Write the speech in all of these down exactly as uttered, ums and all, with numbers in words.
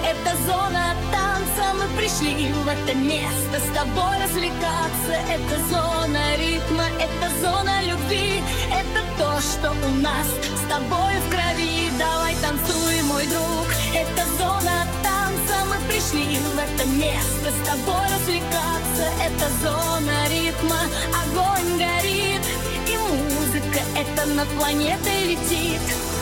Это зона танца, мы пришли в это место с тобой развлекаться. Это зона ритма, это зона любви, это то, что у нас с тобой в крови. Давай танцуй, мой друг. Это зона танца, мы пришли в это место с тобой развлекаться. Это зона ритма, огонь горит, и музыка эта над планетой летит.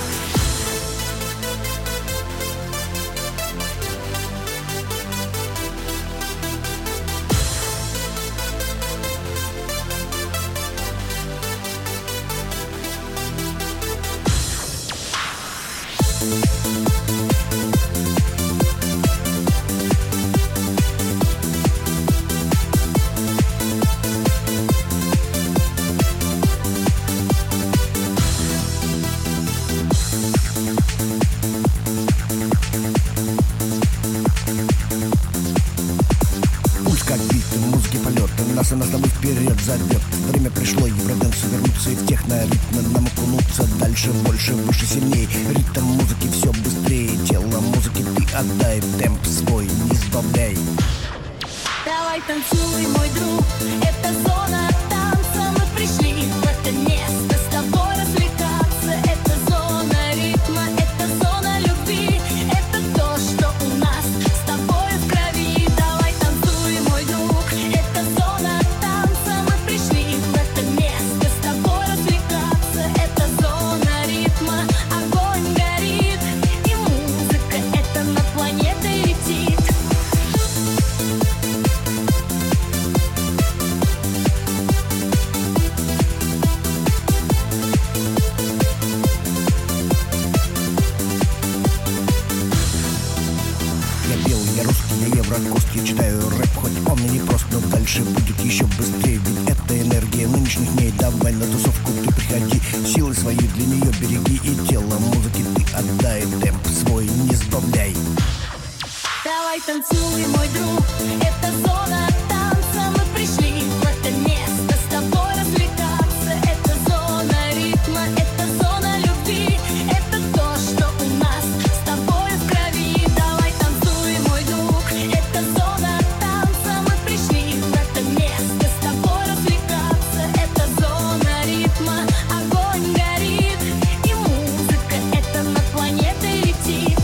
Нас и нас с тобой вперед зовет. Время пришло евроденсу вернуться и в техноритмы нам окунуться. Дальше, больше, выше, сильней. Ритм музыки все быстрее. Тело музыки ты отдай, темп свой не сбавляй. Давай танцуй, мой друг. Это зона танца, мы пришли в это место с тобой развлекаться. Это зона ритма, это зона любви, это то, что у нас с тобой в крови. Давай танцуй, мой друг. Это зона танца, мы пришли в это место с тобой развлекаться. Это зона ритма, огонь горит, и музыка эта над планетой летит. Я русский, я еврокост, я читаю рэп, хоть он и не прост, но дальше будет еще быстрее. Ведь это энергия нынешних дней. Давай на тусовку ты приходи, силы свои для нее береги, и тело музыки ты отдай, темп свой не сбавляй. Давай танцуй, мой друг. Это зона танца, мы пришли в это место с тобой развлекаться. Это зона ритма, это зона любви, это то, что у нас с тобой в крови. Давай танцуй, мой друг. Это зона танца, мы пришли в это место с тобой развлекаться. Это зона ритма, огонь горит, и музыка эта над планетой летит.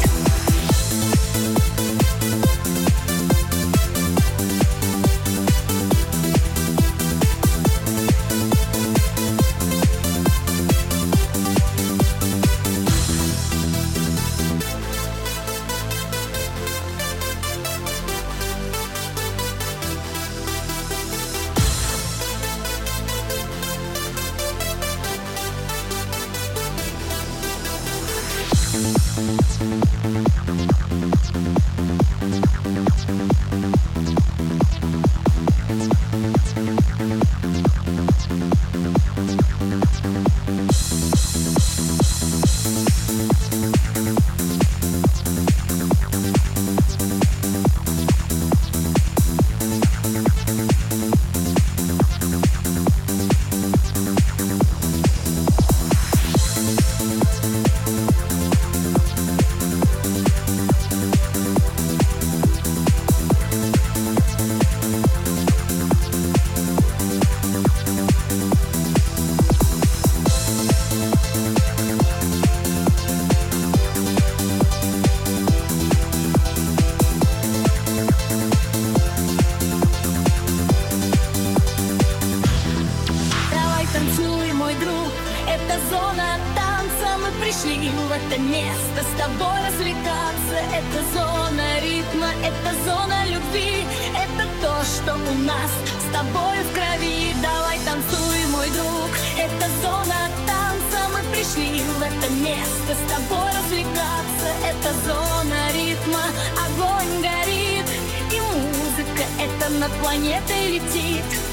Это зона танца, мы пришли в это место с тобой развлекаться. Это зона ритма, это зона любви, это то, что у нас с тобой в крови. Давай танцуй, мой друг. Это зона танца, мы пришли в это место с тобой развлекаться. Это зона ритма, огонь горит, и музыка эта над планетой летит.